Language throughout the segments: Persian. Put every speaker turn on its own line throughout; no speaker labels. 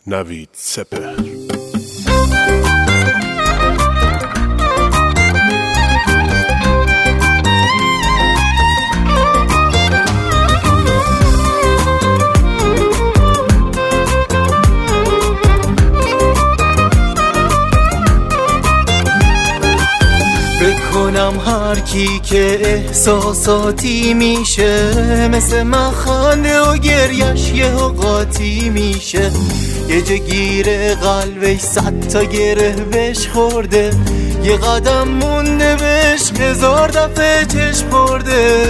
نوید سپهر.
بکنم هر کی که احساساتی میشه، مثل من خنده و گریش یه قاطی میشه. یه جا گیره قلبش 100 تا گره بهش خورده، یه قدم مونده بهش 1000 دفعه چشم خورده.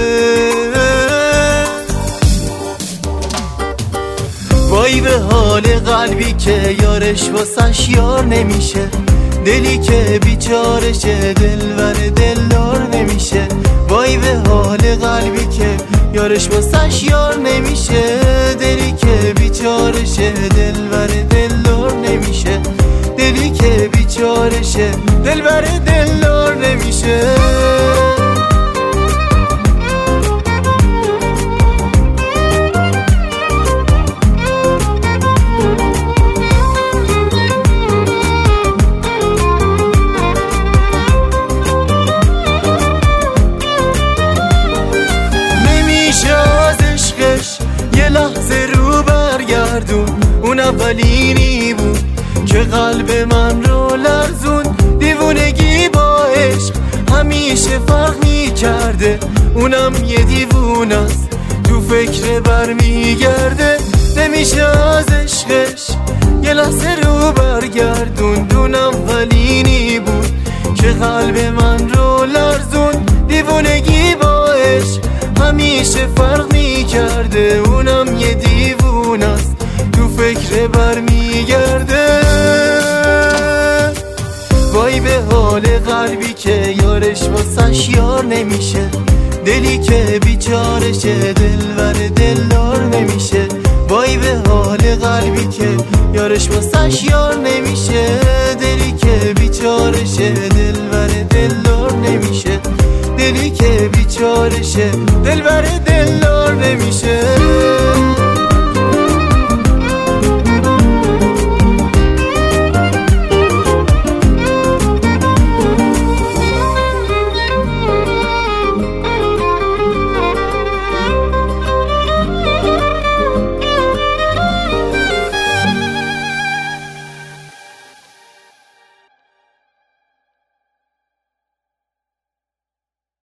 وای به حال قلبی که یارش واسش یار نمیشه، دلی که بیچارشه دلبر دلدار نمیشه. وای به حال قلبی که یارش واسش یار نمیشه، دلی که بیچارشه دلبر دلدار نمیشه. دلی که بیچارشه دلبر دلدار نمیشه. یه لحظه رو برگردون، اون اولینی بود که قلب من رو لرزون. دیوونگی با عشق همیشه فرق میکرده، اونم یه دیوونست تو فکر برمیگرده. نمیشه از عشقش یه لحظه رو برگردون، اون اولینی بود که قلب من رو لرزون. دیوونگی با عشق همیشه فرق میکرده، اونم یه دیوونست تو فکر برمیگرده. وای به حال قلبی که یارش واسش یار نمیشه، دلی که بیچارشه دلبر دلدار نمیشه. وای به حال قلبی که یارش واسش یار نمیشه، دلی که بیچارشه دلبر دلدار نمیشه. دلی که بیچارشه دلبر دلدار نمیشه.